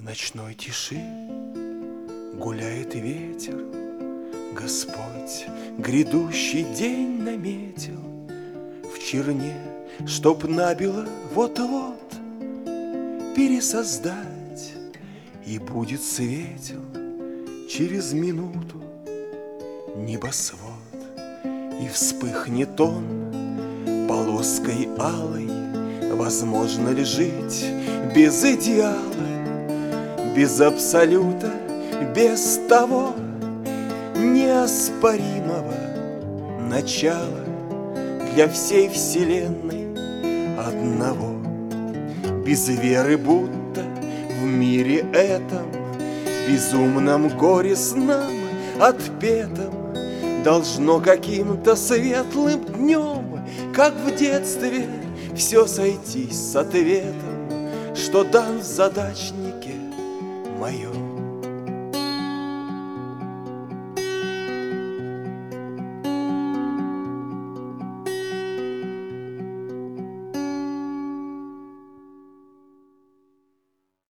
ночной тиши гуляет ветер, Господь грядущий день наметил в черне, чтоб набело вот-вот пересоздать, и будет светел через минуту небосвод, и вспыхнет он полоской алой. Возможно ли жить без идеала, без абсолюта, без того неоспоримого начала для всей вселенной одного? Без веры, будто в мире этом, безумном горестном отпетом, должно каким-то светлым днем, как в детстве, все сойтись с ответом, что дан в задачнике моем.